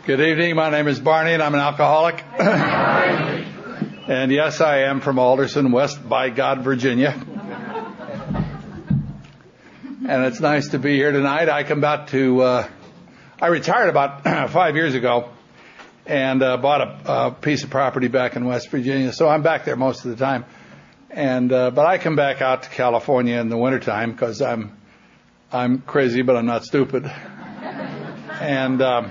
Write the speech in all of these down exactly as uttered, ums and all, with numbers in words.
Good evening. My name is Barney, and I'm an alcoholic. And yes, I am from Alderson, West by God, Virginia. And it's nice to be here tonight. I come back to, uh, I retired about five years ago and uh, bought a, a piece of property back in West Virginia. So I'm back there most of the time. And uh, but I come back out to California in the wintertime because I'm, I'm crazy, but I'm not stupid. And um,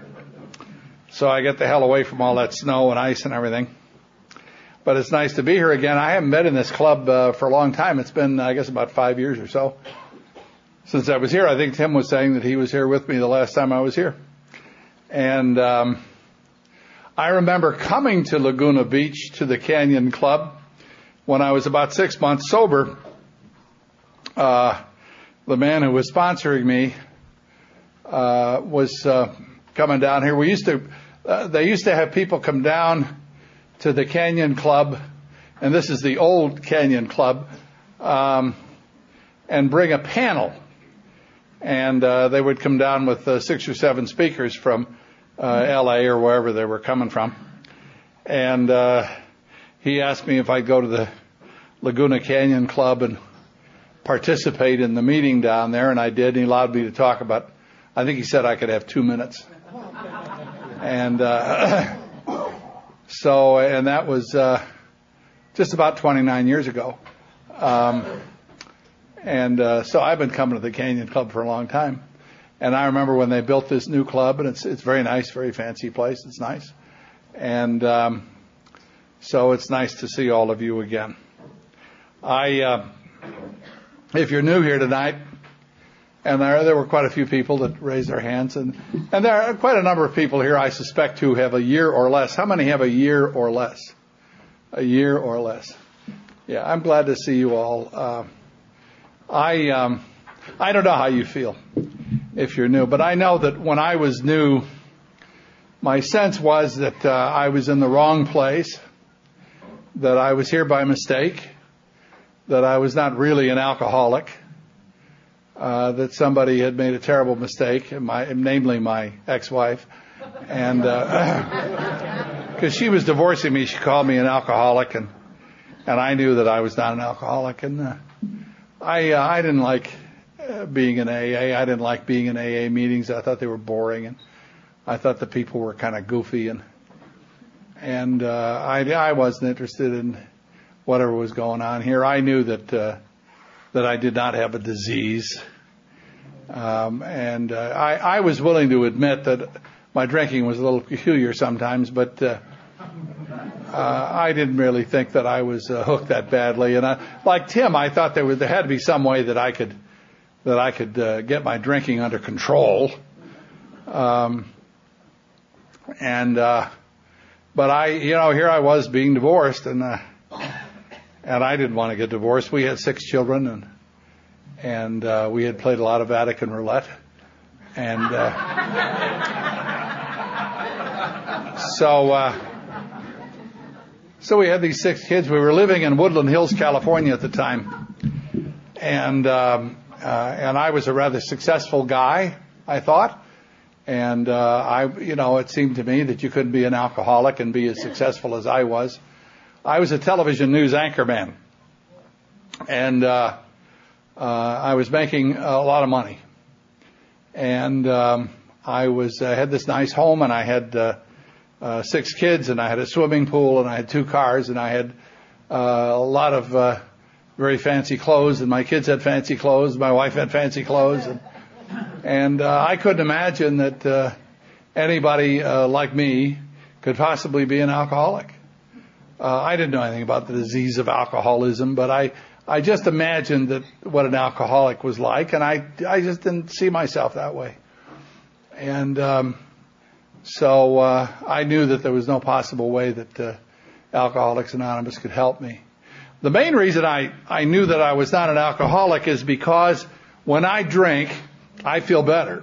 so I get the hell away from all that snow and ice and everything. But it's nice to be here again. I haven't been in this club uh, for a long time. It's been, I guess, about five years or so since I was here. I think Tim was saying that he was here with me the last time I was here. And um, I remember coming to Laguna Beach to the Canyon Club when I was about six months sober. Uh, the man who was sponsoring me uh, was uh, coming down here. We used to, uh, they used to have people come down to the Canyon Club, and this is the old Canyon Club, um, and bring a panel. And uh, they would come down with uh, six or seven speakers from uh, L A or wherever they were coming from. And uh, he asked me if I'd go to the Laguna Canyon Club and participate in the meeting down there, and I did. And he allowed me to talk about, I think he said I could have two minutes. And uh, so, and that was uh, just about twenty-nine years ago. Um, and uh, so I've been coming to the Canyon Club for a long time. And I remember when they built this new club, and it's it's very nice, very fancy place. It's nice. And um, so it's nice to see all of you again. I, uh, if you're new here tonight, and there there were quite a few people that raised their hands, and, and there are quite a number of people here, I suspect, who have a year or less. How many have a year or less? A year or less. Yeah, I'm glad to see you all. Uh, I um, I don't know how you feel if you're new, but I know that when I was new, my sense was that uh, I was in the wrong place, that I was here by mistake, that I was not really an alcoholic. Uh, that somebody had made a terrible mistake, my, namely my ex-wife, and because uh, she was divorcing me, she called me an alcoholic, and and I knew that I was not an alcoholic, and uh, I uh, I didn't like uh, being in A A. I didn't like being in A A meetings. I thought they were boring, and I thought the people were kind of goofy, and and uh, I I wasn't interested in whatever was going on here. I knew that. Uh, that I did not have a disease. Um, and uh, I, I was willing to admit that my drinking was a little peculiar sometimes, but uh, uh, I didn't really think that I was uh, hooked that badly. And I, like Tim, I thought there was there had to be some way that I could that I could uh, get my drinking under control. Um, and uh, but I, you know, here I was being divorced, and. Uh, And I didn't want to get divorced. We had six children, and and uh, we had played a lot of Vatican roulette, and uh, so uh, so we had these six kids. We were living in Woodland Hills, California at the time, and um, uh, and I was a rather successful guy, I thought, and uh, I you know it seemed to me that you couldn't be an alcoholic and be as successful as I was. I was a television news anchorman, and uh, uh, I was making a lot of money. And um, I was uh, had this nice home, and I had uh, uh, six kids, and I had a swimming pool, and I had two cars, and I had uh, a lot of uh, very fancy clothes, and my kids had fancy clothes, my wife had fancy clothes, and, and uh, I couldn't imagine that uh, anybody uh, like me could possibly be an alcoholic. Uh, I didn't know anything about the disease of alcoholism, but I, I just imagined that what an alcoholic was like, and I, I just didn't see myself that way. And um, so uh, I knew that there was no possible way that uh, Alcoholics Anonymous could help me. The main reason I, I knew that I was not an alcoholic is because when I drink, I feel better.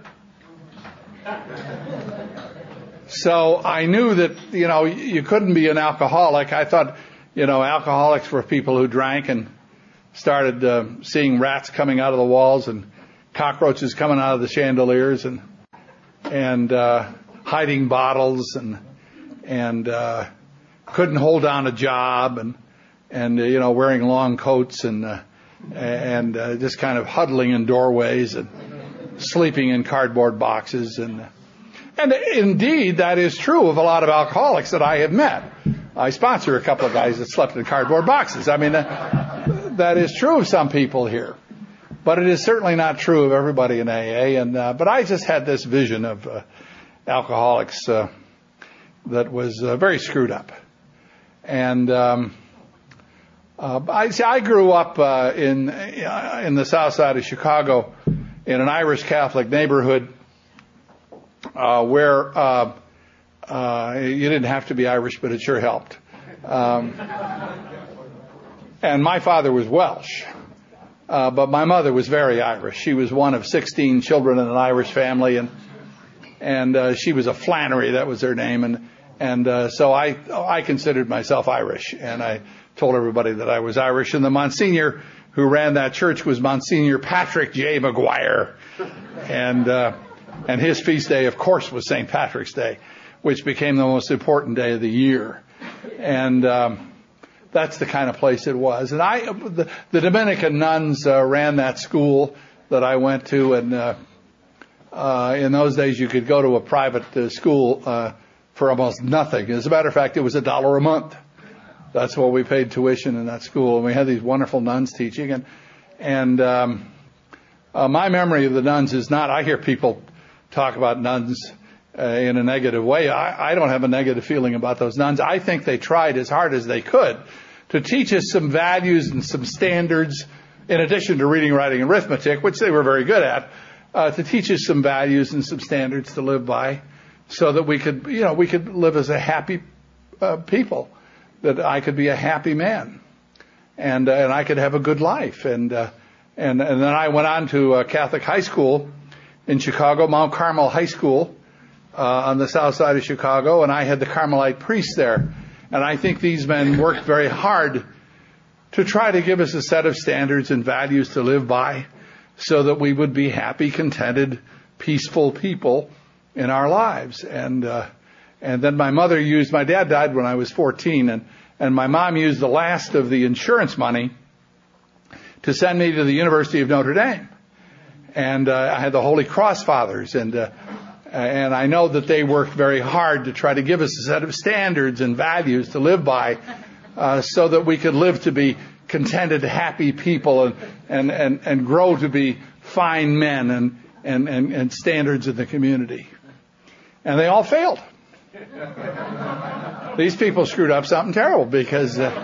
So I knew that, you know, you couldn't be an alcoholic. I thought, you know, alcoholics were people who drank and started uh, seeing rats coming out of the walls and cockroaches coming out of the chandeliers and and uh, hiding bottles and and uh, couldn't hold down a job and and uh, you know wearing long coats and uh, and uh, just kind of huddling in doorways and sleeping in cardboard boxes and and indeed that is true of a lot of alcoholics that I have met. I sponsor a couple of guys that slept in cardboard boxes. I mean, uh, that is true of some people here, but it is certainly not true of everybody in A A. And uh, but I just had this vision of uh, alcoholics uh, that was uh, very screwed up. And um, uh, I see. I grew up uh, in uh, in the South Side of Chicago in an Irish Catholic neighborhood uh, where. Uh, Uh, you didn't have to be Irish, but it sure helped. Um, and my father was Welsh, uh, but my mother was very Irish. She was one of sixteen children in an Irish family, and and uh, she was a Flannery, that was her name, and and uh, so I I considered myself Irish, and I told everybody that I was Irish. And the Monsignor who ran that church was Monsignor Patrick J. McGuire, and uh, and his feast day, of course, was Saint Patrick's Day, which became the most important day of the year. And um, that's the kind of place it was. And I, the, the Dominican nuns uh, ran that school that I went to, and uh, uh, in those days you could go to a private uh, school uh, for almost nothing. As a matter of fact, it was a dollar a month. That's what we paid tuition in that school. And we had these wonderful nuns teaching. And, and um, uh, my memory of the nuns is not, I hear people talk about nuns Uh, in a negative way. I, I don't have a negative feeling about those nuns. I think they tried as hard as they could to teach us some values and some standards, in addition to reading, writing, and arithmetic, which they were very good at, uh, to teach us some values and some standards to live by, so that we could, you know, we could live as a happy uh, people, that I could be a happy man, and uh, and I could have a good life. And uh, and and then I went on to a Catholic high school in Chicago, Mount Carmel High School, Uh, on the south side of Chicago, and I had the Carmelite priests there. And I think these men worked very hard to try to give us a set of standards and values to live by, so that we would be happy, contented, peaceful people in our lives. And uh, and then my mother used, my dad died when I was fourteen, and, and my mom used the last of the insurance money to send me to the University of Notre Dame. And uh, I had the Holy Cross Fathers, and uh, And I know that they worked very hard to try to give us a set of standards and values to live by, uh, so that we could live to be contented, happy people, and and and, and grow to be fine men and, and, and, and standards in the community. And they all failed. These people screwed up something terrible, because uh,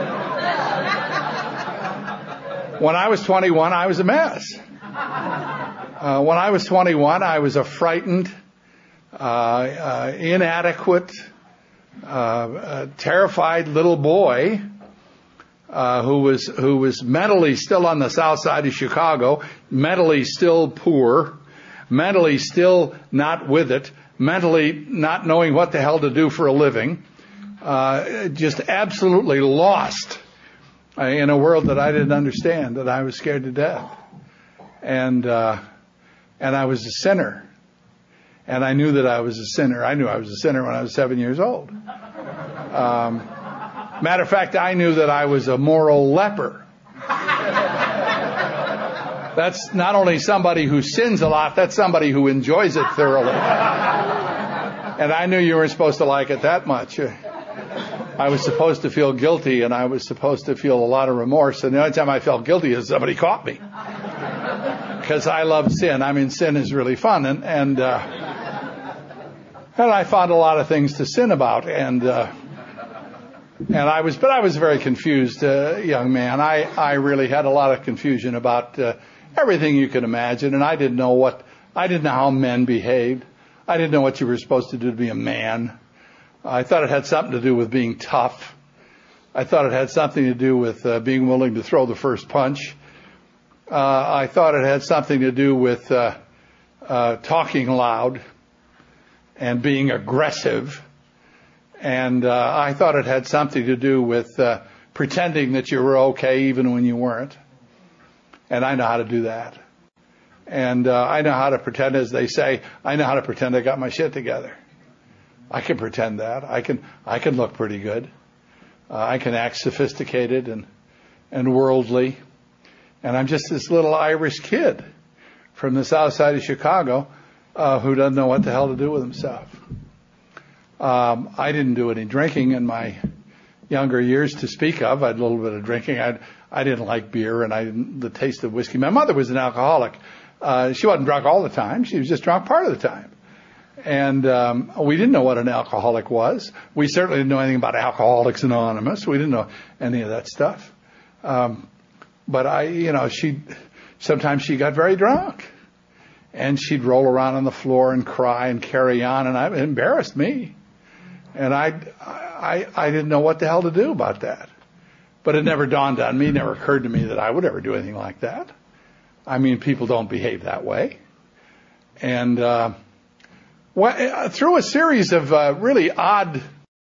when I was twenty-one, I was a mess. Uh, when I was twenty-one, I was a frightened, uh, uh, inadequate, uh, uh, terrified little boy uh, who was who was mentally still on the south side of Chicago, mentally still poor, mentally still not with it, mentally not knowing what the hell to do for a living, uh, just absolutely lost uh, in a world that I didn't understand, that I was scared to death. And uh, and I was a sinner. And I knew that I was a sinner. I knew I was a sinner when I was seven years old. Um, matter of fact, I knew that I was a moral leper. That's not only somebody who sins a lot, that's somebody who enjoys it thoroughly. And I knew you weren't supposed to like it that much. I was supposed to feel guilty, and I was supposed to feel a lot of remorse. And the only time I felt guilty is somebody caught me. Because I love sin. I mean, sin is really fun. And and, uh, and I found a lot of things to sin about. And uh, and I was, but I was a very confused uh, young man. I, I really had a lot of confusion about uh, everything you can imagine. And I didn't know what, I didn't know how men behaved. I didn't know what you were supposed to do to be a man. I thought it had something to do with being tough. I thought it had something to do with uh, being willing to throw the first punch. Uh, I thought it had something to do with uh, uh, talking loud and being aggressive. And uh, I thought it had something to do with uh, pretending that you were okay even when you weren't. And I know how to do that. And uh, I know how to pretend, as they say, I know how to pretend I got my shit together. I can pretend that. I can I can look pretty good. Uh, I can act sophisticated and and worldly. And I'm just this little Irish kid from the south side of Chicago uh, who doesn't know what the hell to do with himself. Um, I didn't do any drinking in my younger years to speak of. I had a little bit of drinking. I I didn't like beer, and I didn't, the taste of whiskey. My mother was an alcoholic. Uh, she wasn't drunk all the time. She was just drunk part of the time. And um, we didn't know what an alcoholic was. We certainly didn't know anything about Alcoholics Anonymous. We didn't know any of that stuff. Um, but I, you know, she sometimes she got very drunk, and she'd roll around on the floor and cry and carry on, and I, it embarrassed me. And I, I, I didn't know what the hell to do about that. But it never dawned on me, never occurred to me that I would ever do anything like that. I mean, people don't behave that way. And uh, well, through a series of uh, really odd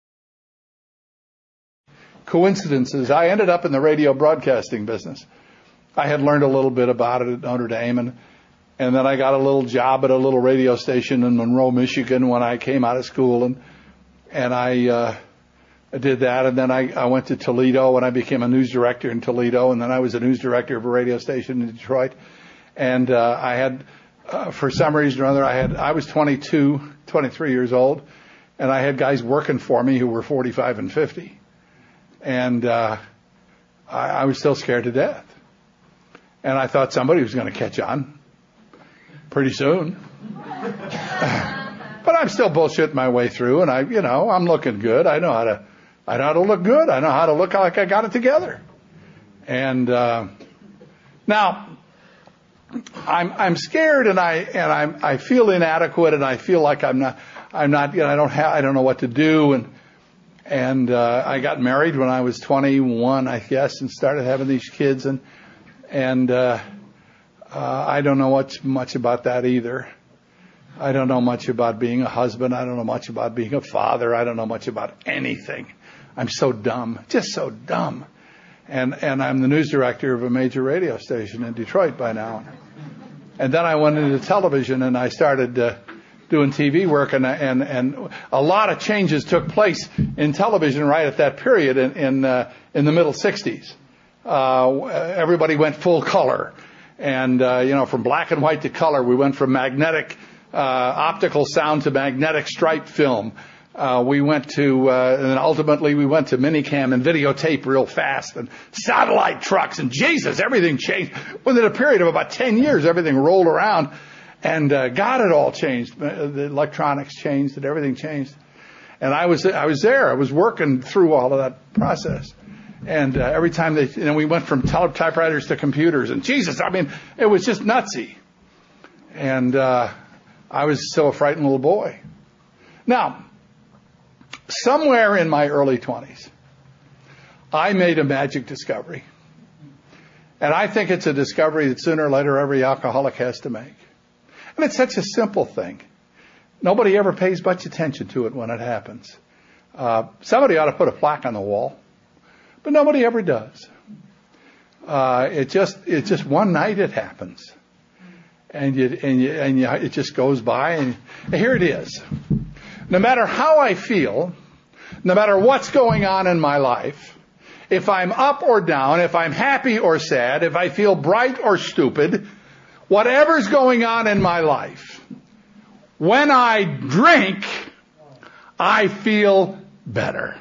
coincidences, I ended up in the radio broadcasting business. I had learned a little bit about it at Notre Dame, and, and then I got a little job at a little radio station in Monroe, Michigan when I came out of school, and and I, uh, I did that, and then I, I went to Toledo, and I became a news director in Toledo, and then I was a news director of a radio station in Detroit, and uh, I had, uh, for some reason or other, I had I was twenty-two, twenty-three years old, and I had guys working for me who were forty-five and fifty. And uh, I, I was still scared to death. And I thought somebody was going to catch on pretty soon. But I'm still bullshitting my way through, and I, you know, I'm looking good. I know how to, I know how to look good. I know how to look like I got it together. And uh, now, I'm I'm scared, and I and I'm I feel inadequate, and I feel like I'm not I'm not you know I don't have I don't know what to do, and. And uh, I got married when I was twenty-one, I guess, and started having these kids. And and uh, uh, I don't know much, much about that either. I don't know much about being a husband. I don't know much about being a father. I don't know much about anything. I'm so dumb, just so dumb. And and I'm the news director of a major radio station in Detroit by now. And then I went into television, and I started uh, doing T V work, and and and a lot of changes took place in television right at that period in in, uh, in the middle sixties. Uh, everybody went full color, and uh, you know, from black and white to color. We went from magnetic uh, optical sound to magnetic stripe film. Uh, we went to, uh, and ultimately we went to minicam and videotape real fast, and satellite trucks, and Jesus, everything changed within a period of about ten years. Everything rolled around. And uh, God, it all changed. The electronics changed, and everything changed. And I was I was there. I was working through all of that process. And uh, every time they, you know, we went from tele- typewriters to computers. And Jesus, I mean, it was just nutsy. And uh, I was still a frightened little boy. Now, somewhere in my early twenties, I made a magic discovery. And I think it's a discovery that sooner or later every alcoholic has to make. And it's such a simple thing. Nobody ever pays much attention to it when it happens. Uh, somebody ought to put a plaque on the wall, but nobody ever does. Uh, it just, it's just one night it happens. And you, and you, and you, it just goes by, and here it is. No matter how I feel, no matter what's going on in my life, if I'm up or down, if I'm happy or sad, if I feel bright or stupid, whatever's going on in my life, when I drink, I feel better.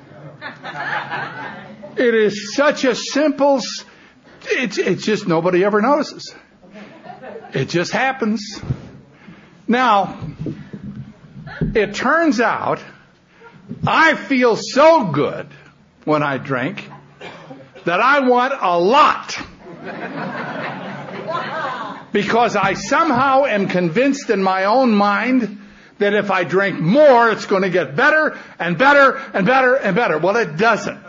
It is such a simple, it's, it's just nobody ever notices. It just happens. Now, it turns out I feel so good when I drink that I want a lot. Because I somehow am convinced in my own mind that if I drink more, it's going to get better and better and better and better. Well, it doesn't,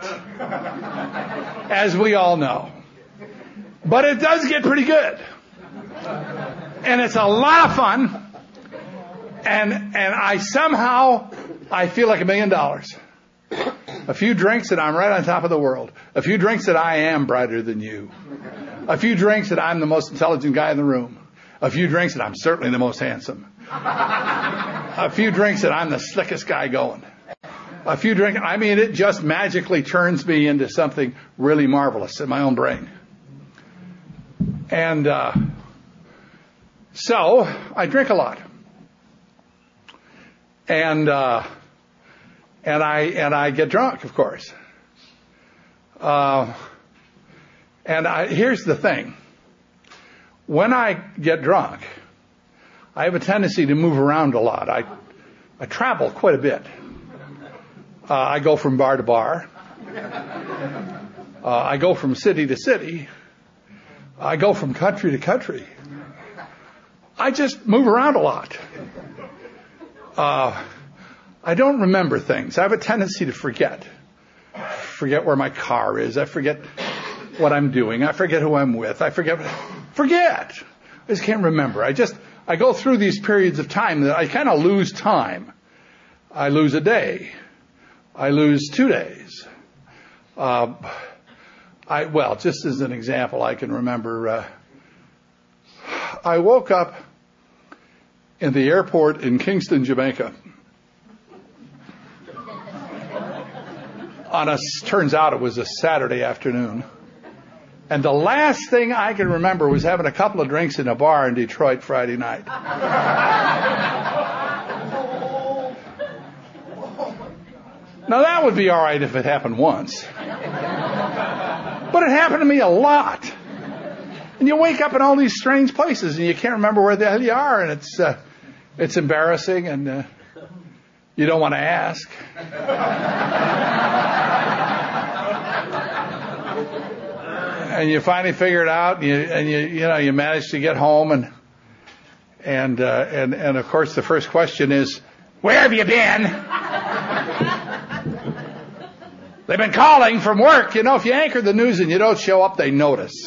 as we all know. But it does get pretty good. And it's a lot of fun. And and I somehow, I feel like a million dollars. A few drinks and I'm right on top of the world. A few drinks that I am brighter than you. A few drinks that I'm the most intelligent guy in the room. A few drinks that I'm certainly the most handsome. A few drinks and I'm the slickest guy going. A few drinks, I mean, it just magically turns me into something really marvelous in my own brain. And uh, so I drink a lot. And uh, and I and I get drunk, of course. Uh, and I, here's the thing. When I get drunk, I have a tendency to move around a lot. I I travel quite a bit. Uh, I go from bar to bar. Uh, I go from city to city. I go from country to country. I just move around a lot. Uh, I don't remember things. I have a tendency to forget. Forget where my car is. I forget what I'm doing. I forget who I'm with. I forget. Forget. I just can't remember. I just, I go through these periods of time that I kind of lose time. I lose a day. I lose two days. Uh, I, well, just as an example, I can remember, uh, I woke up in the airport in Kingston, Jamaica. On a, turns out it was a Saturday afternoon. And the last thing I can remember was having a couple of drinks in a bar in Detroit Friday night. Now that would be all right if it happened once. But it happened to me a lot. And you wake up in all these strange places and you can't remember where the hell you are, and it's uh, it's embarrassing, and uh, you don't want to ask. And you finally figure it out, and you and you you know you manage to get home, and and uh, and and of course the first question is, where have you been? They've been calling from work. You know, if you anchor the news and you don't show up, they notice.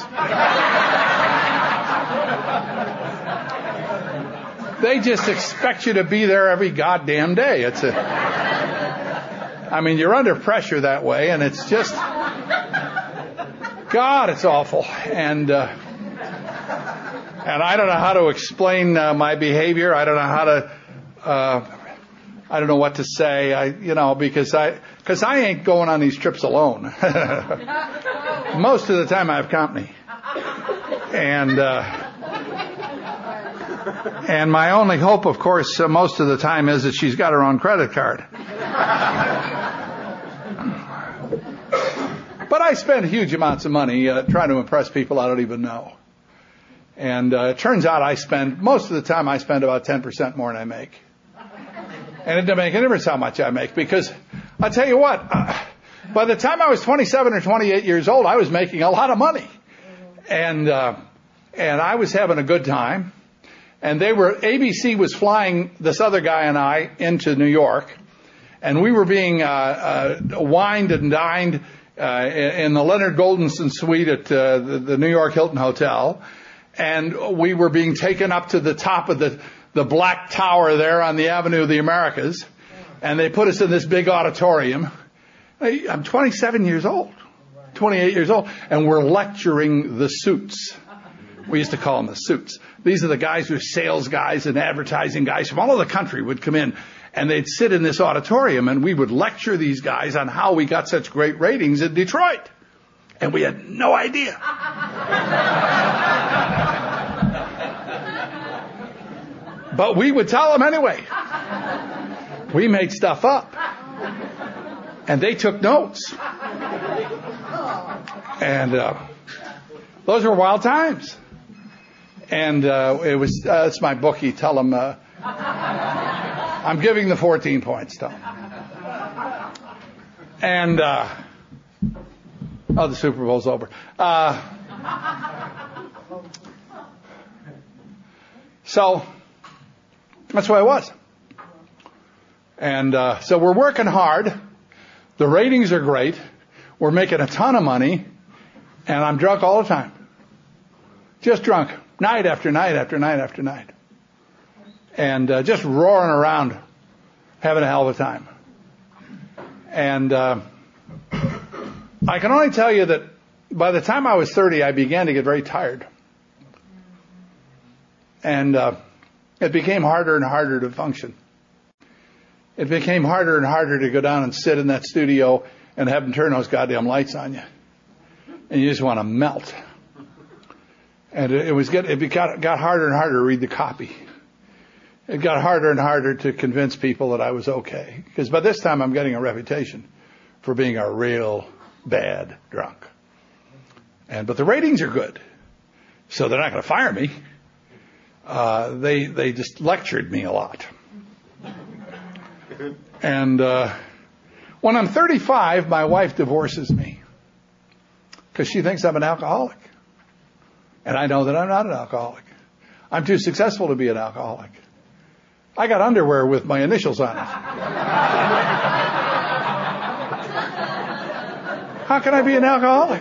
They just expect you to be there every goddamn day. It's a, I mean, you're under pressure that way, and it's just, God, it's awful. And, uh, and I don't know how to explain uh, my behavior. I don't know how to, uh, I don't know what to say. I, you know, because I, because I ain't going on these trips alone. Most of the time I have company. And, uh, and my only hope, of course, uh, most of the time is that she's got her own credit card. But I spend huge amounts of money uh, trying to impress people I don't even know. And uh, it turns out I spend, most of the time I spend about ten percent more than I make. And it doesn't make any difference how much I make, because I'll tell you what, uh, by the time I was twenty-seven or twenty-eight years old, I was making a lot of money. And, uh, and I was having a good time. And they were, A B C was flying this other guy and I into New York. And we were being, uh, uh, wined and dined, uh, in the Leonard Goldenson suite at, uh, the, the New York Hilton Hotel. And we were being taken up to the top of the, the black tower there on the Avenue of the Americas. And they put us in this big auditorium. I'm twenty-seven years old, twenty-eight years old, and we're lecturing the suits. We used to call them the suits. These are the guys who are sales guys and advertising guys from all over the country would come in, and they'd sit in this auditorium, and we would lecture these guys on how we got such great ratings in Detroit. And we had no idea. But we would tell them anyway. We made stuff up. And they took notes. And uh, those were wild times. And uh, it was, uh, it's my bookie. Tell them, uh, I'm giving the fourteen points. Tell them. And, uh, oh, the Super Bowl's over. Uh, so, that's where I was. And uh, so we're working hard. The ratings are great. We're making a ton of money. And I'm drunk all the time. Just drunk. Night after night after night after night. And uh, just roaring around. Having a hell of a time. And uh, I can only tell you that by the time I was thirty, I began to get very tired. And uh, it became harder and harder to function. it became harder and harder to go down and sit in that studio and have them turn those goddamn lights on you. And you just want to melt. And it, it was get, it got, got harder and harder to read the copy. It got harder and harder to convince people that I was okay. Because by this time I'm getting a reputation for being a real bad drunk. And but the ratings are good. So they're not going to fire me. Uh, they they just lectured me a lot. And uh, when I'm thirty-five, my wife divorces me because she thinks I'm an alcoholic. And I know that I'm not an alcoholic. I'm too successful to be an alcoholic. I got underwear with my initials on it. How can I be an alcoholic?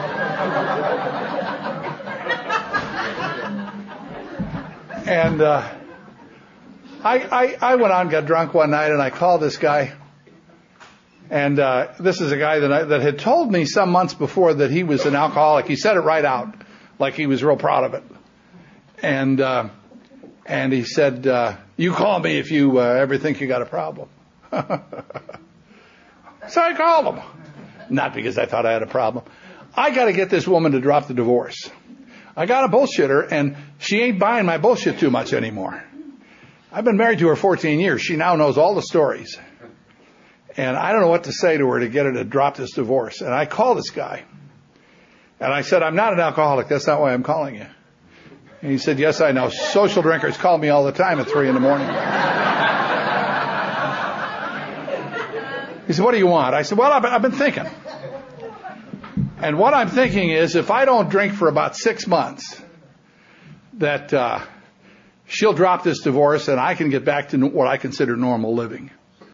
And uh, I, I, I went on, got drunk one night, and I called this guy. And uh, this is a guy that I, that had told me some months before that he was an alcoholic. He said it right out, like he was real proud of it. And uh, and he said, uh, "You call me if you uh, ever think you got a problem." So I called him, not because I thought I had a problem. I got to get this woman to drop the divorce. I got a bullshitter, and she ain't buying my bullshit too much anymore. I've been married to her fourteen years. She now knows all the stories. And I don't know what to say to her to get her to drop this divorce. And I called this guy. And I said, "I'm not an alcoholic. That's not why I'm calling you." And he said, "Yes, I know. Social drinkers call me all the time at three in the morning." He said, "What do you want?" I said, "Well, I've been thinking. And what I'm thinking is if I don't drink for about six months, that uh, she'll drop this divorce and I can get back to what I consider normal living.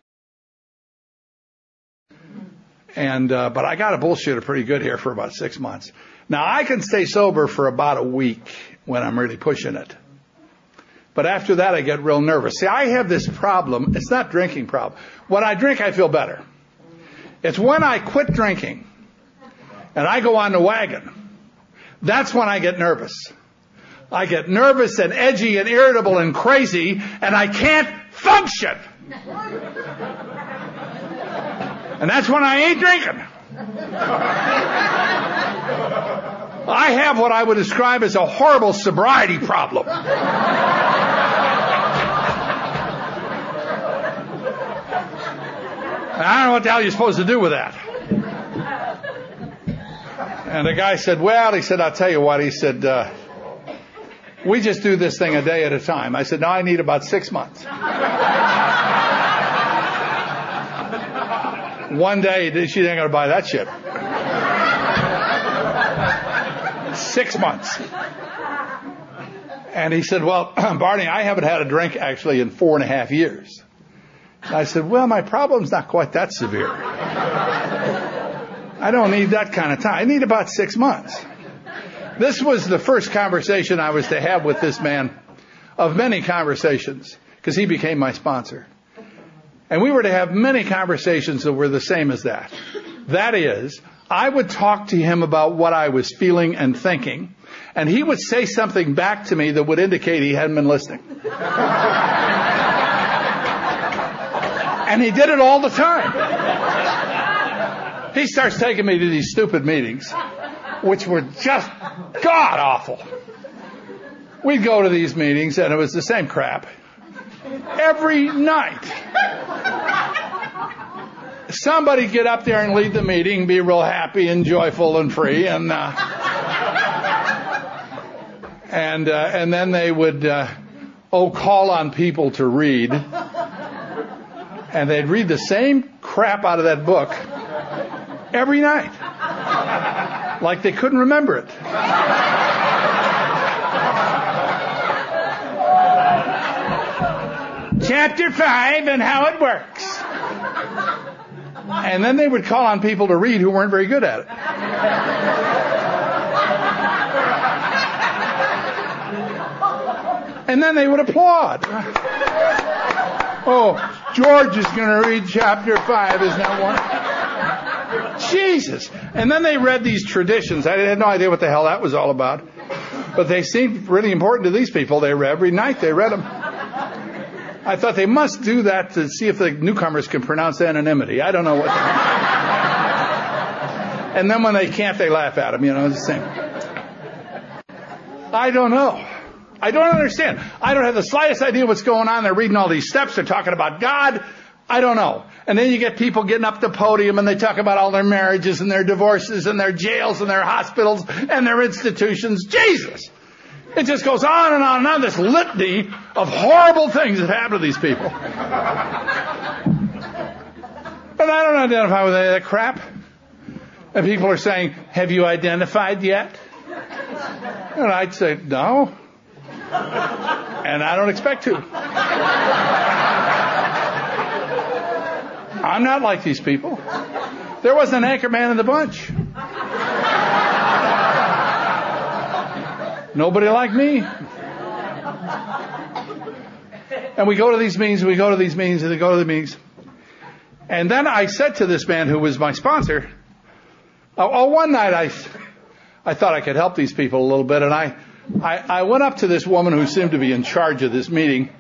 And uh, but I got a bullshitter pretty good here for about six months. Now, I can stay sober for about a week when I'm really pushing it. But after that, I get real nervous. See, I have this problem. It's not drinking problem. When I drink, I feel better. It's when I quit drinking and I go on the wagon, that's when I get nervous. I get nervous and edgy and irritable and crazy, and I can't function. And that's when I ain't drinking. I have what I would describe as a horrible sobriety problem. I don't know what the hell you're supposed to do with that. And the guy said, well, he said, I'll tell you what. He said, uh, we just do this thing a day at a time. I said, no, I need about six months. One day, she ain't going to buy that shit. Six months. And he said, well, Barney, I haven't had a drink actually in four and a half years. And I said, well, my problem's not quite that severe. I don't need that kind of time. I need about six months. This was the first conversation I was to have with this man of many conversations, because he became my sponsor. And we were to have many conversations that were the same as that. That is, I would talk to him about what I was feeling and thinking, and he would say something back to me that would indicate he hadn't been listening. And he did it all the time. He starts taking me to these stupid meetings, which were just god-awful. We'd go to these meetings, and it was the same crap. Every night. Somebody get up there and lead the meeting, be real happy and joyful and free, and uh, and uh, and then they would uh, oh call on people to read, and they'd read the same crap out of that book every night, like they couldn't remember it. Chapter five and how it works. And then they would call on people to read who weren't very good at it. And then they would applaud. Oh, George is going to read chapter five, isn't that one? Jesus. And then they read these traditions. I had no idea what the hell that was all about. But they seemed really important to these people. They read every night. They read them. I thought they must do that to see if the newcomers can pronounce anonymity. I don't know what. And then when they can't, they laugh at them. You know, it's the same. I don't know. I don't understand. I don't have the slightest idea what's going on. They're reading all these steps. They're talking about God. I don't know. And then you get people getting up the podium and they talk about all their marriages and their divorces and their jails and their hospitals and their institutions. Jesus! It just goes on and on and on, this litany of horrible things that happen to these people. And I don't identify with any of that crap. And people are saying, have you identified yet? And I'd say, no. And I don't expect to. I'm not like these people. There wasn't an anchor man in the bunch. Nobody like me. And we go to these meetings, we go to these meetings, and we go to the meetings. And then I said to this man who was my sponsor, oh, oh one night I, I thought I could help these people a little bit, and I, I, I went up to this woman who seemed to be in charge of this meeting.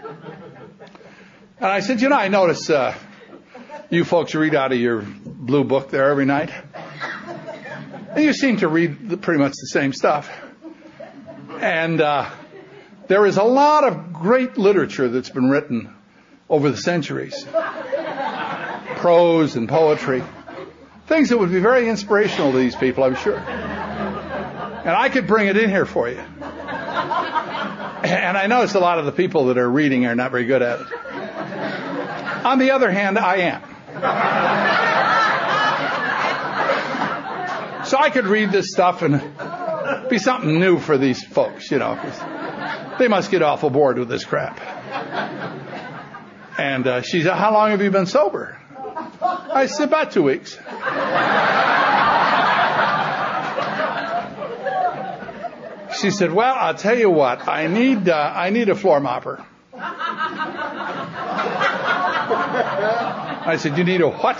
And I said, you know, I notice uh, you folks read out of your blue book there every night. And you seem to read the, pretty much the same stuff. And uh, there is a lot of great literature that's been written over the centuries. Prose and poetry. Things that would be very inspirational to these people, I'm sure. And I could bring it in here for you. And I notice a lot of the people that are reading are not very good at it. On the other hand, I am. So I could read this stuff and be something new for these folks, you know. They must get awful bored with this crap. And uh, she said, how long have you been sober? I said, about two weeks. She said, well, I'll tell you what, I need uh, I need a floor mopper. I said, you need a what?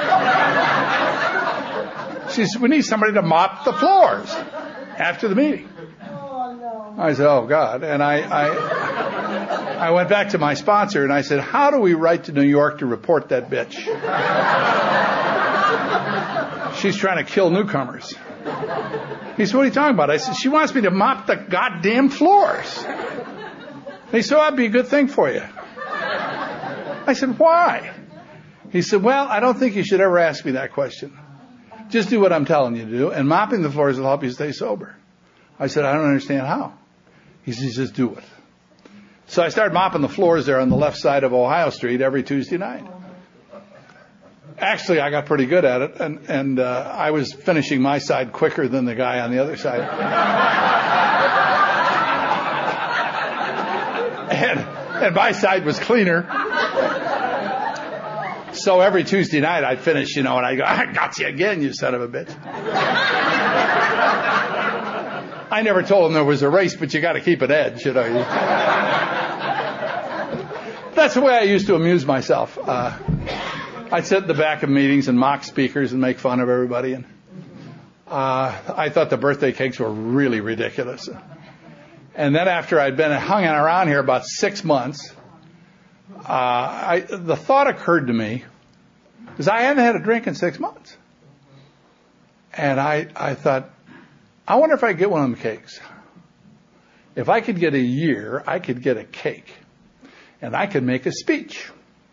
She said, we need somebody to mop the floors after the meeting. I said, oh, God. And I, I, I went back to my sponsor and I said, how do we write to New York to report that bitch? She's trying to kill newcomers. He said, what are you talking about? I said, she wants me to mop the goddamn floors. He said, well, that'd be a good thing for you. I said, why? He said, well, I don't think you should ever ask me that question. Just do what I'm telling you to do, and mopping the floors will help you stay sober. I said, I don't understand how. He says, just do it. So I started mopping the floors there on the left side of Ohio Street every Tuesday night. Actually, I got pretty good at it, and, and uh, I was finishing my side quicker than the guy on the other side. and, and my side was cleaner. So every Tuesday night I'd finish, you know, and I'd go, I got you again, you son of a bitch. I never told him there was a race, but you got to keep an edge, you know. That's the way I used to amuse myself. Uh, I'd sit in the back of meetings and mock speakers and make fun of everybody. And uh, I thought the birthday cakes were really ridiculous. And then after I'd been hanging around here about six months, uh, I, the thought occurred to me, because I hadn't had a drink in six months. And I, I thought, I wonder if I could get one of them cakes. If I could get a year, I could get a cake. And I could make a speech.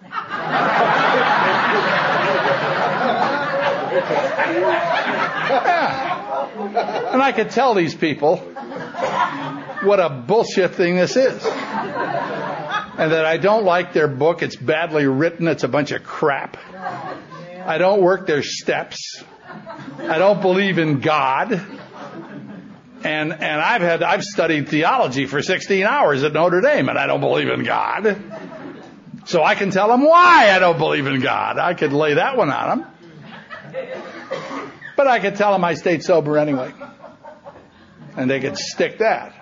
Yeah. And I could tell these people what a bullshit thing this is. And that I don't like their book. It's badly written. It's a bunch of crap. I don't work their steps. I don't believe in God. And and I've had I've studied theology for sixteen hours at Notre Dame, and I don't believe in God. So I can tell them why I don't believe in God. I could lay that one on them. But I could tell them I stayed sober anyway. And they could stick that.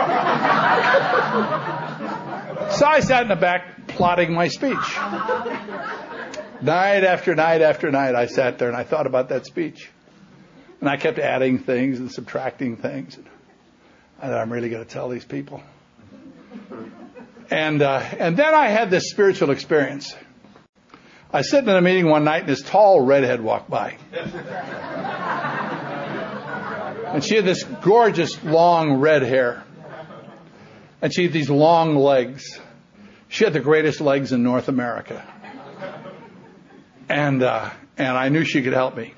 So I sat in the back plotting my speech. Night after night after night I sat there and I thought about that speech. And I kept adding things and subtracting things. And I'm really going to tell these people. And uh, and then I had this spiritual experience. I was sitting in a meeting one night, and this tall redhead walked by. And she had this gorgeous, long red hair. And she had these long legs. She had the greatest legs in North America. And uh, and I knew she could help me.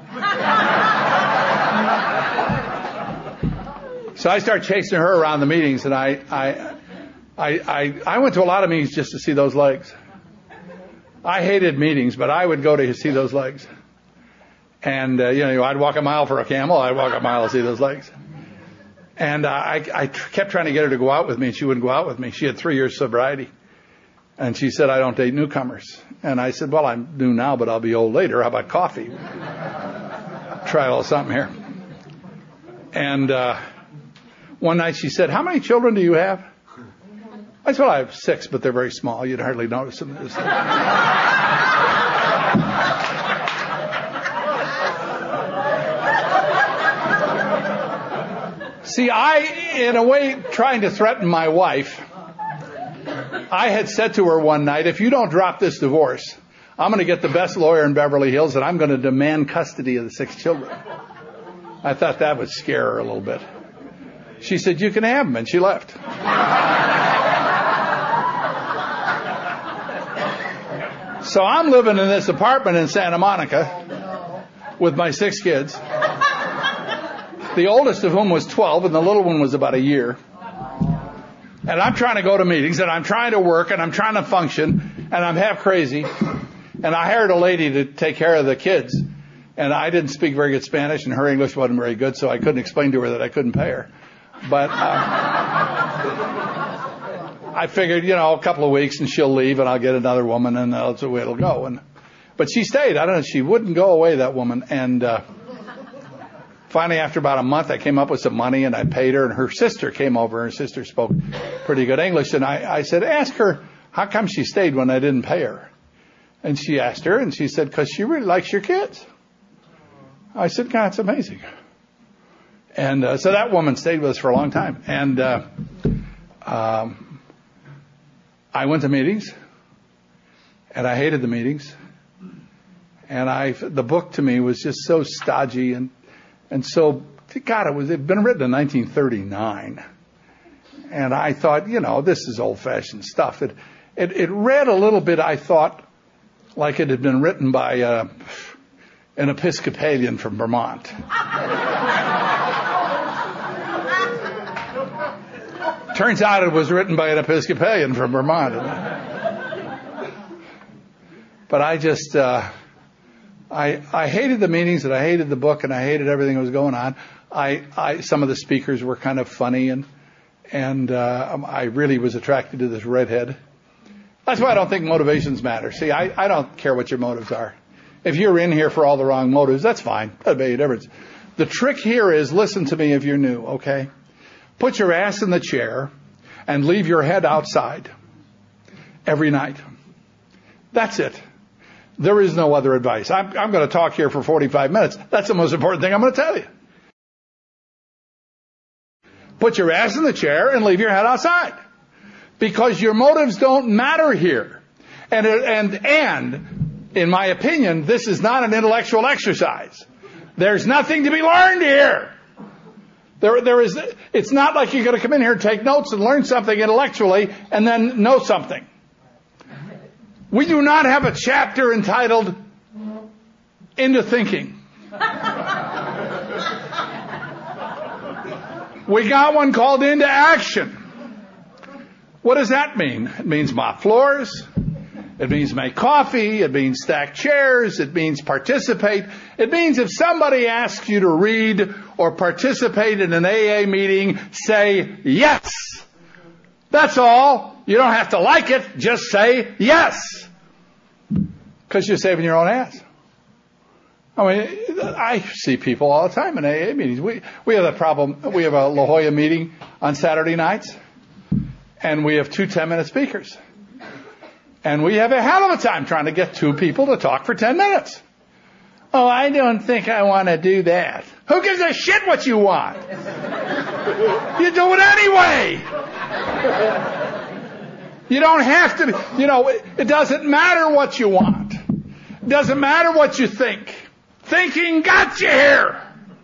So I started chasing her around the meetings, and I I, I I I went to a lot of meetings just to see those legs. I hated meetings, but I would go to see those legs. And, uh, you know, I'd walk a mile for a camel. I'd walk a mile to see those legs. And uh, I, I tr- kept trying to get her to go out with me, and she wouldn't go out with me. She had three years sobriety. And she said, I don't date newcomers. And I said, well, I'm new now, but I'll be old later. How about coffee? Try a little something here. And uh, one night she said, how many children do you have? I said, well, I have six, but they're very small. You'd hardly notice them. See, I, in a way, trying to threaten my wife, I had said to her one night, if you don't drop this divorce, I'm going to get the best lawyer in Beverly Hills, and I'm going to demand custody of the six children. I thought that would scare her a little bit. She said, you can have them, and she left. So I'm living in this apartment in Santa Monica with my six kids, the oldest of whom was twelve, and the little one was about a year. And I'm trying to go to meetings, and I'm trying to work, and I'm trying to function, and I'm half crazy. And I hired a lady to take care of the kids. And I didn't speak very good Spanish, and her English wasn't very good, so I couldn't explain to her that I couldn't pay her. But uh, I figured, you know, a couple of weeks, and she'll leave, and I'll get another woman, and that's the way it'll go. And but she stayed. I don't know. She wouldn't go away, that woman. And uh, finally, after about a month, I came up with some money, and I paid her. And her sister came over. Her sister spoke pretty good English. And I, I said, ask her, how come she stayed when I didn't pay her? And she asked her, and she said, because she really likes your kids. I said, God, it's amazing. And uh, so that woman stayed with us for a long time. And uh, um, I went to meetings, and I hated the meetings. And I, the book to me was just so stodgy and and so, God, it was it had been written in nineteen thirty-nine. And I thought, you know, this is old-fashioned stuff. It it, it read a little bit, I thought, like it had been written by uh, an Episcopalian from Vermont. Turns out it was written by an Episcopalian from Vermont. But I just, uh, I I hated the meetings, and I hated the book, and I hated everything that was going on. I, I some of the speakers were kind of funny, and and uh, I really was attracted to this redhead. That's why I don't think motivations matter. See, I, I don't care what your motives are. If you're in here for all the wrong motives, that's fine. Doesn't make a difference. The trick here is, listen to me if you're new, okay? Put your ass in the chair and leave your head outside every night. That's it. There is no other advice. I'm, I'm going to talk here for forty-five minutes. That's the most important thing I'm going to tell you. Put your ass in the chair and leave your head outside. Because your motives don't matter here. And, and, and, in my opinion, this is not an intellectual exercise. There's nothing to be learned here. There, there is, it's not like you're going to come in here and take notes and learn something intellectually and then know something. We do not have a chapter entitled Into Thinking. We got one called Into Action. What does that mean? It means mop floors. It means make coffee. It means stack chairs. It means participate. It means if somebody asks you to read or participate in an A A meeting, say yes. That's all. You don't have to like it. Just say yes. Because you're saving your own ass. I mean, I see people all the time in A A meetings. We we have a problem. We have a La Jolla meeting on Saturday nights, and we have two ten-minute speakers. And we have a hell of a time trying to get two people to talk for ten minutes. Oh, I don't think I want to do that. Who gives a shit what you want? You do it anyway. You don't have to, you know, it, it doesn't matter what you want. It doesn't matter what you think. Thinking got you here.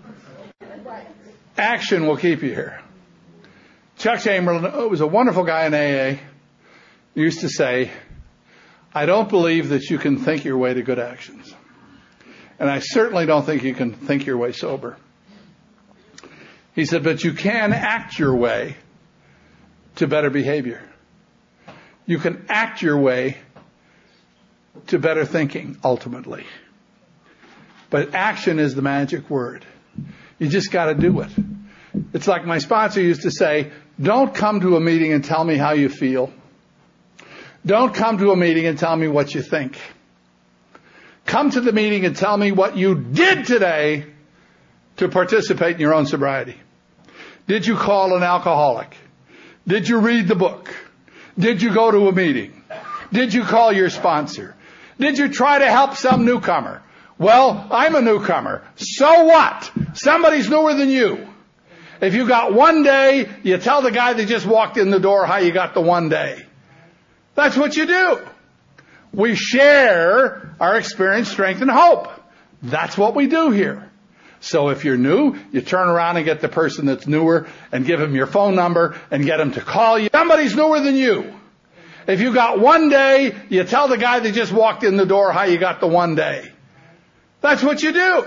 Action will keep you here. Chuck Chamberlain was a wonderful guy in A A. He used to say, I don't believe that you can think your way to good actions. And I certainly don't think you can think your way sober. He said, but you can act your way to better behavior. You can act your way to better thinking, ultimately. But action is the magic word. You just got to do it. It's like my sponsor used to say, don't come to a meeting and tell me how you feel. Don't come to a meeting and tell me what you think. Come to the meeting and tell me what you did today to participate in your own sobriety. Did you call an alcoholic? Did you read the book? Did you go to a meeting? Did you call your sponsor? Did you try to help some newcomer? Well, I'm a newcomer. So what? Somebody's newer than you. If you got one day, you tell the guy that just walked in the door how you got the one day. That's what you do. We share our experience, strength, and hope. That's what we do here. So if you're new, you turn around and get the person that's newer and give him your phone number and get him to call you. Somebody's newer than you. If you got one day, you tell the guy that just walked in the door how you got the one day. That's what you do.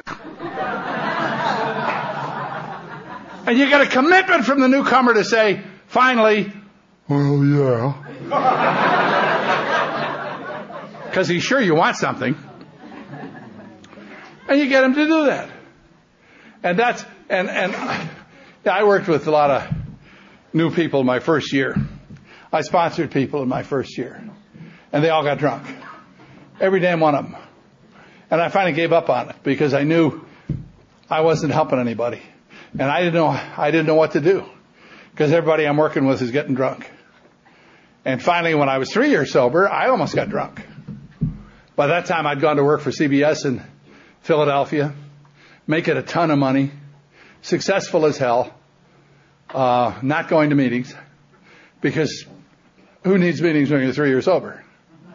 And you get a commitment from the newcomer to say, finally, well, yeah. Because he's sure you want something. And you get him to do that. And that's, and, and yeah, I worked with a lot of new people my first year. I sponsored people in my first year. And they all got drunk. Every damn one of them. And I finally gave up on it because I knew I wasn't helping anybody. And I didn't know, I didn't know what to do. Because everybody I'm working with is getting drunk. And finally, when I was three years sober, I almost got drunk. By that time, I'd gone to work for C B S in Philadelphia, making a ton of money, successful as hell, uh, not going to meetings, because who needs meetings when you're three years sober?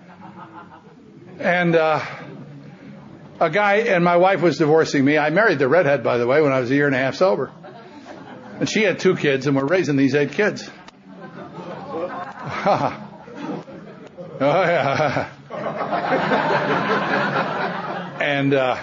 And uh, a guy, and my wife was divorcing me. I married the redhead, by the way, when I was a year and a half sober. And she had two kids, and we're raising these eight kids. Oh, yeah. and uh,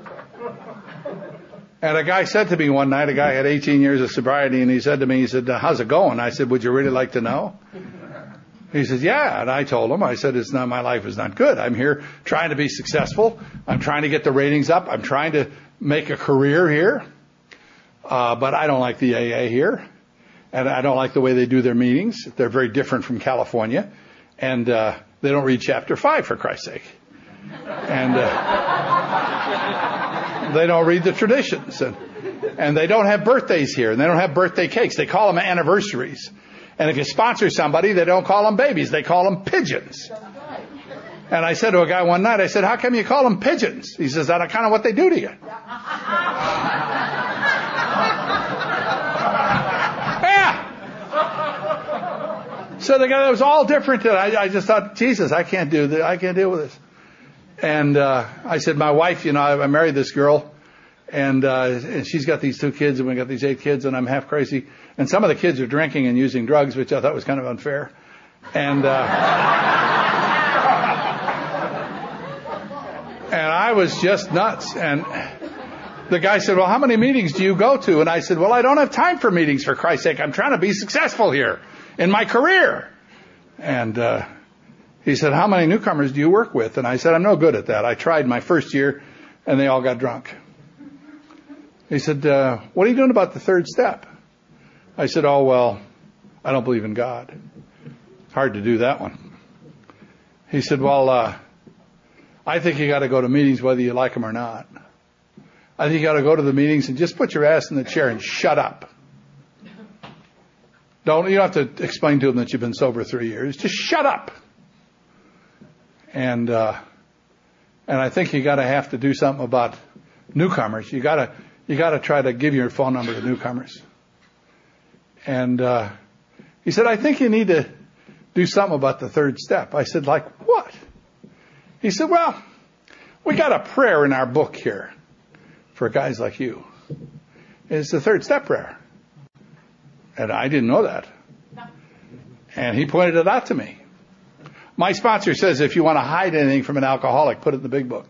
and a guy said to me one night, a guy had eighteen years of sobriety, and he said to me, he said, how's it going? I said, would you really like to know? He said, yeah. And I told him, I said, it's not, my life is not good. I'm here trying to be successful. I'm trying to get the ratings up. I'm trying to make a career here. Uh, but I don't like the A A here. And I don't like the way they do their meetings. They're very different from California. And uh, they don't read chapter five, for Christ's sake. And uh, they don't read the traditions. And, and they don't have birthdays here. And they don't have birthday cakes. They call them anniversaries. And if you sponsor somebody, they don't call them babies. They call them pigeons. And I said to a guy one night, I said, how come you call them pigeons? He says, that's kind of what they do to you. So the guy, it was all different. And I, I just thought, Jesus, I can't do this. I can't deal with this. And uh, I said, my wife, you know, I, I married this girl, and, uh, and she's got these two kids, and we got these eight kids, and I'm half crazy. And some of the kids are drinking and using drugs, which I thought was kind of unfair. And uh, and I was just nuts. And the guy said, well, how many meetings do you go to? And I said, well, I don't have time for meetings, for Christ's sake. I'm trying to be successful here in my career. And uh, he said, how many newcomers do you work with? And I said, I'm no good at that. I tried my first year, and they all got drunk. He said, uh, what are you doing about the third step? I said, oh, well, I don't believe in God. Hard to do that one. He said, well, uh, I think you got to go to meetings whether you like them or not. I think you got to go to the meetings and just put your ass in the chair and shut up. Don't, you don't have to explain to them that you've been sober three years. Just shut up. And, uh, and I think you got to have to do something about newcomers. You got to, you got to try to give your phone number to newcomers. And, uh, he said, I think you need to do something about the third step. I said, like what? He said, well, we got a prayer in our book here for guys like you. It's the third step prayer. And I didn't know that. And he pointed it out to me. My sponsor says if you want to hide anything from an alcoholic, put it in the big book.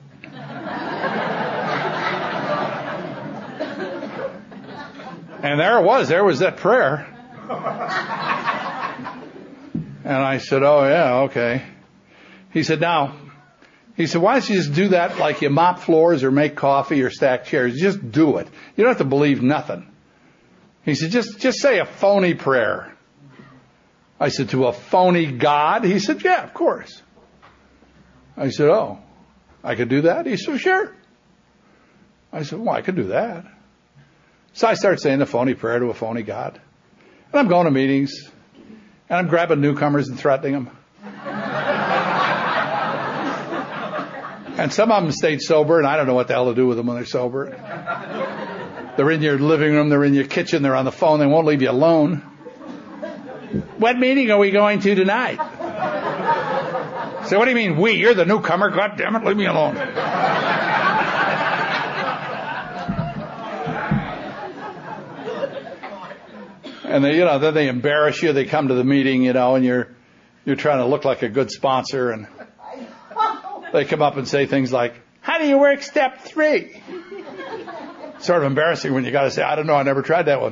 And there it was. There was that prayer. And I said, oh, yeah, okay. He said, now, he said, why don't you just do that like you mop floors or make coffee or stack chairs? Just do it. You don't have to believe nothing. He said, just, just say a phony prayer. I said, to a phony God? He said, yeah, of course. I said, oh, I could do that? He said, sure. I said, well, I could do that. So I started saying the phony prayer to a phony God. And I'm going to meetings. And I'm grabbing newcomers and threatening them. And some of them stayed sober, and I don't know what the hell to do with them when they're sober. They're in your living room, they're in your kitchen, they're on the phone, they won't leave you alone. What meeting are we going to tonight? So what do you mean, we? You're the newcomer. God damn it, leave me alone. And they, you know, then they embarrass you. They come to the meeting, you know, and you're you're trying to look like a good sponsor, and they come up and say things like, "How do you work step three?" Sort of embarrassing when you got to say, "I don't know, I never tried that one."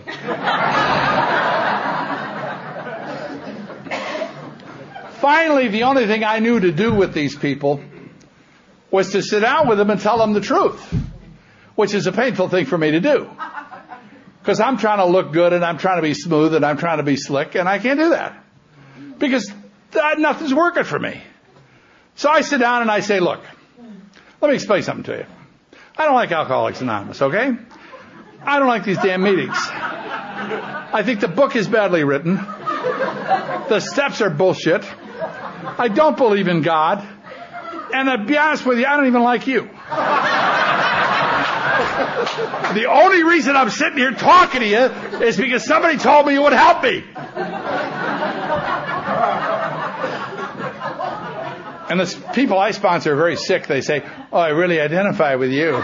Finally, the only thing I knew to do with these people was to sit down with them and tell them the truth, which is a painful thing for me to do. Because I'm trying to look good and I'm trying to be smooth and I'm trying to be slick, and I can't do that. Because that, nothing's working for me. So I sit down and I say, look, let me explain something to you. I don't like Alcoholics Anonymous, okay? I don't like these damn meetings. I think the book is badly written. The steps are bullshit. I don't believe in God. And to be honest with you, I don't even like you. The only reason I'm sitting here talking to you is because somebody told me it would help me. And the people I sponsor are very sick. They say, oh, I really identify with you.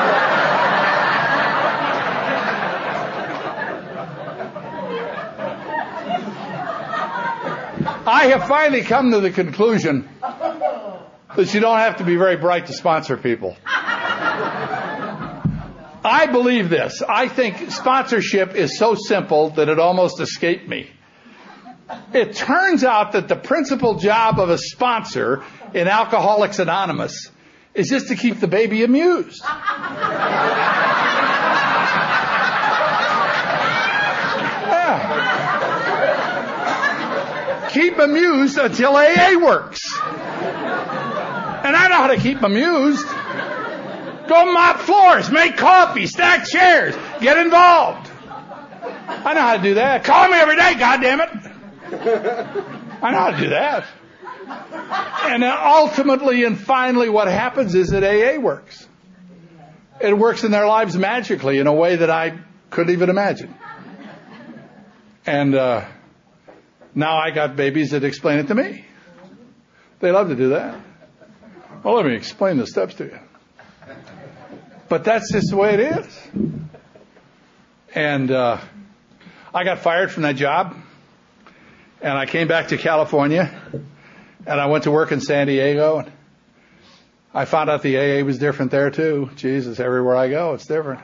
I have finally come to the conclusion that you don't have to be very bright to sponsor people. I believe this. I think sponsorship is so simple that it almost escaped me. It turns out that the principal job of a sponsor in Alcoholics Anonymous is just to keep the baby amused. Yeah. Keep amused until A A works. And I know how to keep amused. Go mop floors, make coffee, stack chairs, get involved. I know how to do that. Call me every day, goddammit. I know how to do that. And then ultimately and finally what happens is that A A works. It works in their lives magically in a way that I couldn't even imagine. And uh, now I got babies that explain it to me. They love to do that. Well, let me explain the steps to you. But that's just the way it is. And uh, I got fired from that job. And I came back to California. And I went to work in San Diego. And I found out the A A was different there too. Jesus, everywhere I go, it's different.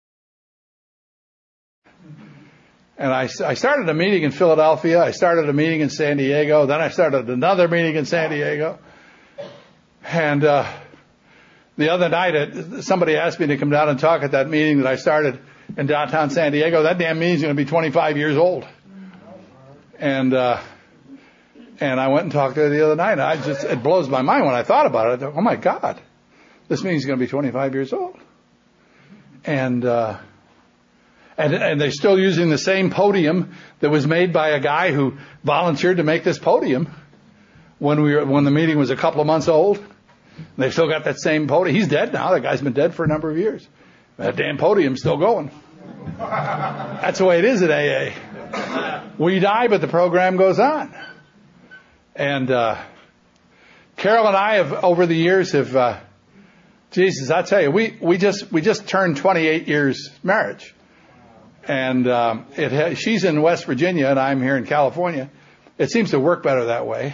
And I, I started a meeting in Philadelphia. I started a meeting in San Diego. Then I started another meeting in San Diego. And uh, the other night, somebody asked me to come down and talk at that meeting that I started in downtown San Diego. That damn meeting's going to be twenty-five years old. And uh, and I went and talked to her the other night. And I just it blows my mind when I thought about it. I thought, oh my God, this meeting's going to be twenty-five years old. And uh, and and they're still using the same podium that was made by a guy who volunteered to make this podium when we were, when the meeting was a couple of months old. They've still got that same podium. He's dead now. That guy's been dead for a number of years. That damn podium's still going. That's the way it is at A A. We die, but the program goes on. And uh, Carol and I have, over the years, have, uh, Jesus, I tell you, we, we just we just turned twenty-eight years marriage. And um, it ha- she's in West Virginia and I'm here in California. It seems to work better that way.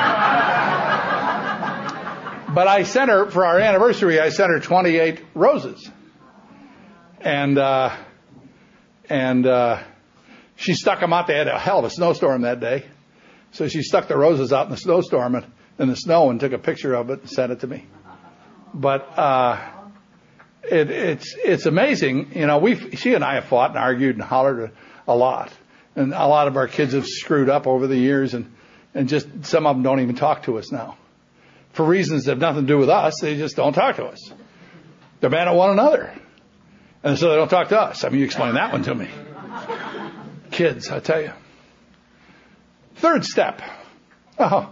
But I sent her, for our anniversary, I sent her twenty-eight roses. And uh, and uh, she stuck them out. They had a hell of a snowstorm that day. So she stuck the roses out in the snowstorm and in the snow and took a picture of it and sent it to me. But uh, it, it's it's amazing. You know, we she and I have fought and argued and hollered a, a lot. And a lot of our kids have screwed up over the years, and, and just some of them don't even talk to us now. For reasons that have nothing to do with us, they just don't talk to us. They're mad at one another. And so they don't talk to us. I mean, you explain that one to me. Kids, I tell you. Third step. Oh.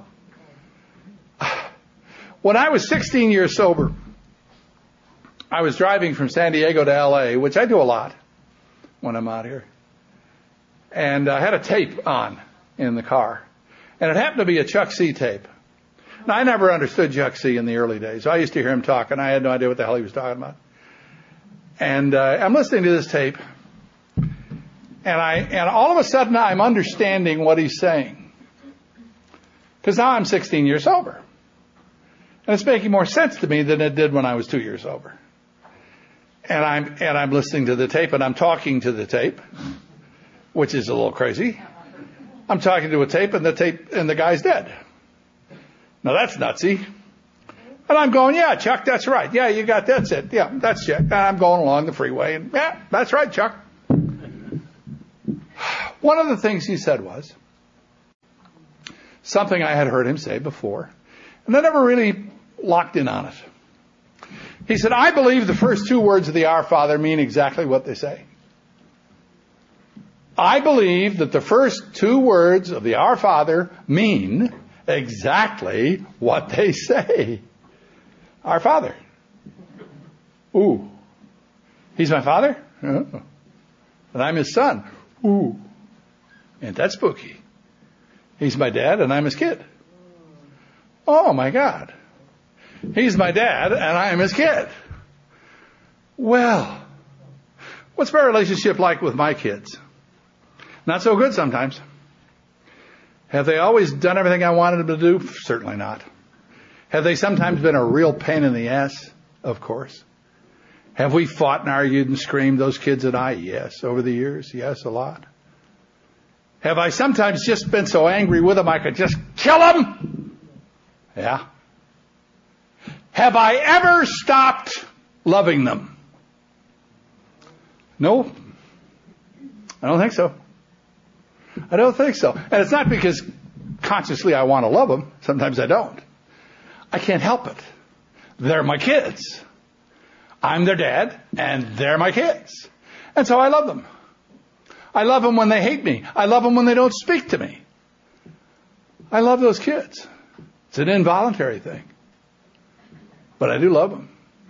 When I was sixteen years sober, I was driving from San Diego to L A, which I do a lot when I'm out here. And I had a tape on in the car. And it happened to be a Chuck C tape. Now, I never understood Chuck C in the early days. I used to hear him talk, and I had no idea what the hell he was talking about. And uh, I'm listening to this tape, and I and all of a sudden I'm understanding what he's saying. Because now I'm sixteen years sober. And it's making more sense to me than it did when I was two years sober. And I'm and I'm listening to the tape, and I'm talking to the tape, which is a little crazy. I'm talking to a tape, and the tape and the guy's dead. Now that's nutsy. And I'm going, yeah, Chuck, that's right. Yeah, you got that's it. Yeah, that's Chuck. And I'm going along the freeway, and yeah, that's right, Chuck. One of the things he said was something I had heard him say before, and I never really locked in on it. He said, I believe the first two words of the Our Father mean exactly what they say. I believe that the first two words of the Our Father mean exactly what they say. Our Father. Ooh. He's my father? Oh. And I'm his son. Ooh. Ain't that spooky? He's my dad and I'm his kid. Oh my God. He's my dad and I am his kid. Well, what's my relationship like with my kids? Not so good sometimes. Have they always done everything I wanted them to do? Certainly not. Have they sometimes been a real pain in the ass? Of course. Have we fought and argued and screamed, those kids and I? Yes. Over the years? Yes, a lot. Have I sometimes just been so angry with them I could just kill them? Yeah. Have I ever stopped loving them? No. I don't think so. I don't think so. And it's not because consciously I want to love them. Sometimes I don't. I can't help it. They're my kids. I'm their dad, and they're my kids. And so I love them. I love them when they hate me. I love them when they don't speak to me. I love those kids. It's an involuntary thing. But I do love them.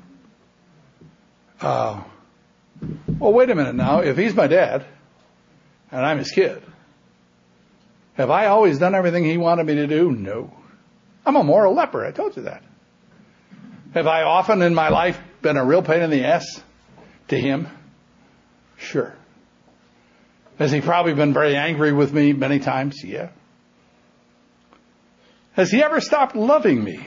Uh, well, wait a minute now. If he's my dad, and I'm his kid, have I always done everything he wanted me to do? No. I'm a moral leper. I told you that. Have I often in my life been a real pain in the ass to him? Sure. Has he probably been very angry with me many times? Yeah. Has he ever stopped loving me?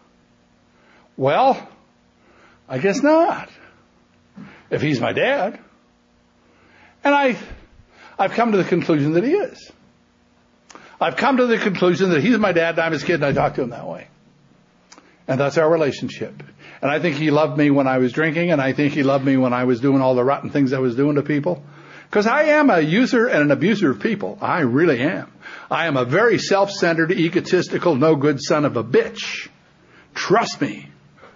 Well, I guess not. If he's my dad. And I, I've come to the conclusion that he is. I've come to the conclusion that he's my dad and I'm his kid and I talk to him that way. And that's our relationship. And I think he loved me when I was drinking, and I think he loved me when I was doing all the rotten things I was doing to people. Because I am a user and an abuser of people. I really am. I am a very self-centered, egotistical, no good son of a bitch. Trust me.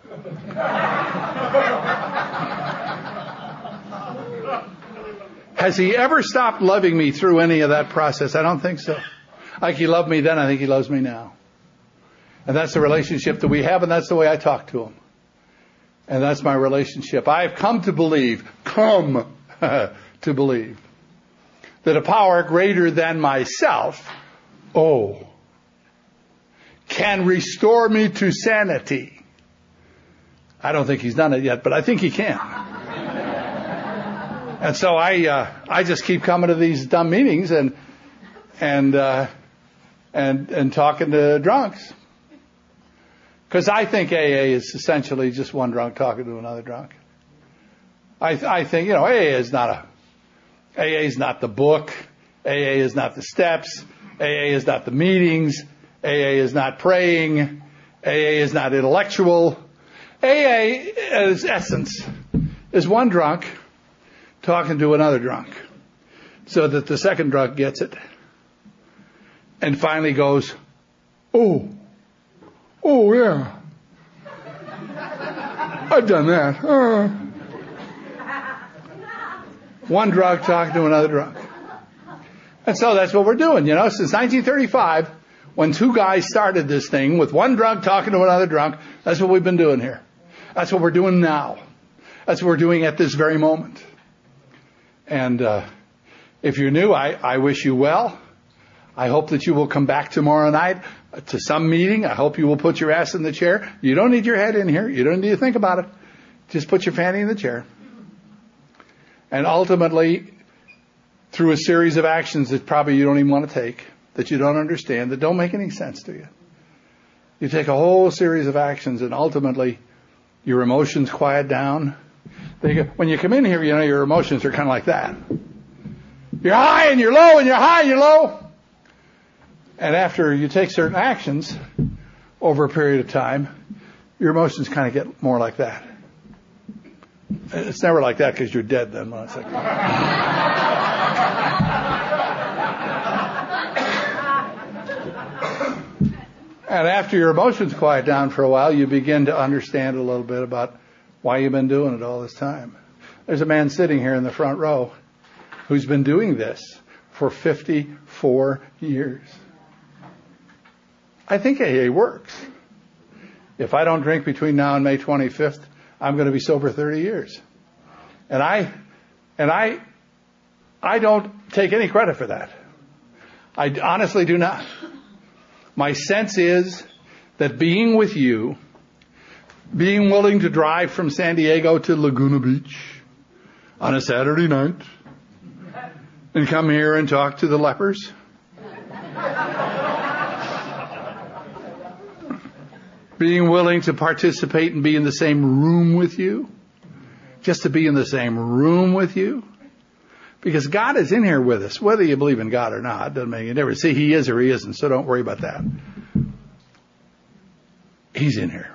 Has he ever stopped loving me through any of that process? I don't think so. Like he loved me then, I think he loves me now. And that's the relationship that we have, and that's the way I talk to him. And that's my relationship. I've come to believe, come to believe, that a power greater than myself, oh, can restore me to sanity. I don't think he's done it yet, but I think he can. And so I uh, I just keep coming to these dumb meetings and and uh, and and talking to drunks. Because I think A A is essentially just one drunk talking to another drunk. I, I think, you know, A A is not a, A A is not the book. A A is not the steps. A A is not the meetings. A A is not praying. A A is not intellectual. A A, as essence, is one drunk talking to another drunk so that the second drunk gets it and finally goes, oh, oh yeah, I've done that. Uh. One drunk talking to another drunk. And so that's what we're doing, you know, since nineteen thirty-five, when two guys started this thing with one drunk talking to another drunk, that's what we've been doing here. That's what we're doing now. That's what we're doing at this very moment. And uh, if you're new, I, I wish you well. I hope that you will come back tomorrow night to some meeting. I hope you will put your ass in the chair. You don't need your head in here. You don't need to think about it. Just put your fanny in the chair. And ultimately, through a series of actions that probably you don't even want to take, that you don't understand, that don't make any sense to you. You take a whole series of actions and ultimately your emotions quiet down. They go, when you come in here, you know, your emotions are kind of like that. You're high and you're low and you're high and you're low. And after you take certain actions over a period of time, your emotions kind of get more like that. It's never like that because you're dead then. When it's like And after your emotions quiet down for a while, you begin to understand a little bit about why you've been doing it all this time. There's a man sitting here in the front row who's been doing this for fifty-four years. I think A A works. If I don't drink between now and May twenty-fifth, I'm going to be sober thirty years. And I, and I, I don't take any credit for that. I honestly do not. My sense is that being with you, being willing to drive from San Diego to Laguna Beach on a Saturday night and come here and talk to the lepers, being willing to participate and be in the same room with you, just to be in the same room with you, because God is in here with us, whether you believe in God or not, doesn't make any difference. See, He is or He isn't, so don't worry about that. He's in here.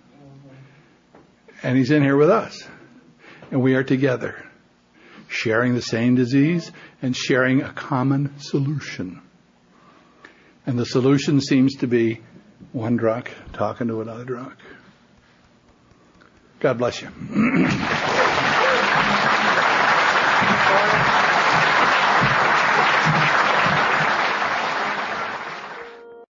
And He's in here with us. And we are together, sharing the same disease and sharing a common solution. And the solution seems to be one drunk talking to another drunk. God bless you.